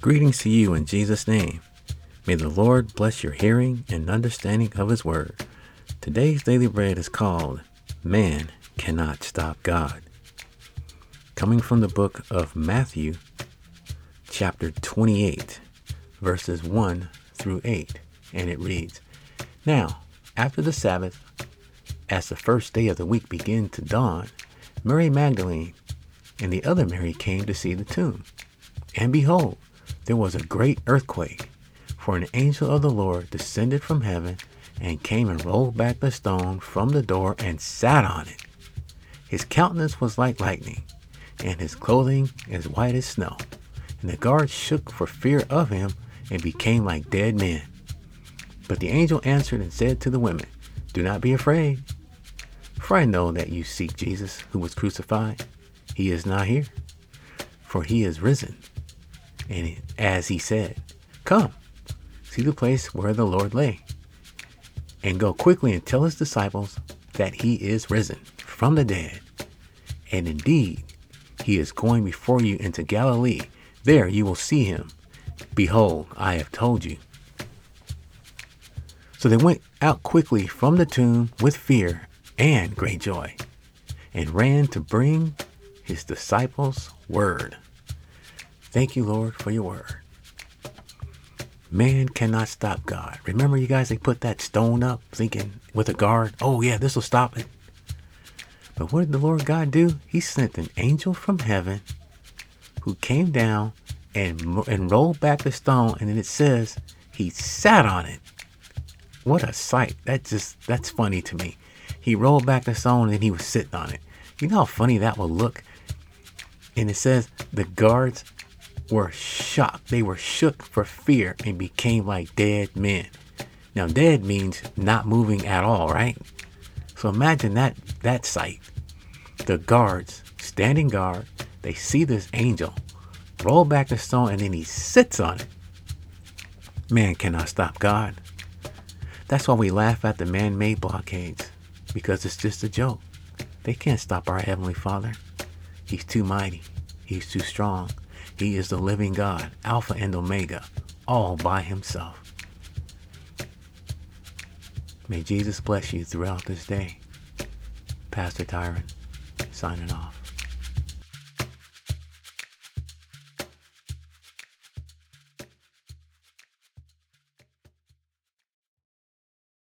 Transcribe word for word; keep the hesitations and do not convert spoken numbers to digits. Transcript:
Greetings to you in Jesus' name. May the Lord bless your hearing and understanding of His Word. Today's daily bread is called Man Cannot Stop God. Coming from the book of Matthew, chapter twenty-eight, verses one through eight. And it reads, Now, after the Sabbath, as the first day of the week began to dawn, Mary Magdalene and the other Mary came to see the tomb. And behold, there was a great earthquake, for an angel of the Lord descended from heaven and came and rolled back the stone from the door and sat on it. His countenance was like lightning, and his clothing as white as snow. And the guards shook for fear of him and became like dead men. But the angel answered and said to the women, Do not be afraid, for I know that you seek Jesus who was crucified. He is not here, for he is risen. And as he said, Come, see the place where the Lord lay, and go quickly and tell his disciples that he is risen from the dead. And indeed, he is going before you into Galilee. There you will see him. Behold, I have told you. So they went out quickly from the tomb with fear and great joy, and ran to bring his disciples word. Thank you, Lord, for your word. Man cannot stop God. Remember, you guys, they put that stone up thinking with a guard, oh yeah, this will stop it. But what did the Lord God do? He sent an angel from heaven who came down and, and rolled back the stone. And then it says he sat on it. What a sight. That just, that's funny to me. He rolled back the stone and then he was sitting on it. You know how funny that will look? And it says the guards were shocked. They were shook for fear and became like dead men. Now, dead means not moving at all, right? So imagine that, that sight. The guards, standing guard, they see this angel roll back the stone and then he sits on it. Man cannot stop God. That's why we laugh at the man-made blockades, because it's just a joke. They can't stop our Heavenly Father. He's too mighty. He's too strong. He is the living God, Alpha and Omega, all by himself. May Jesus bless you throughout this day. Pastor Tyron, signing off.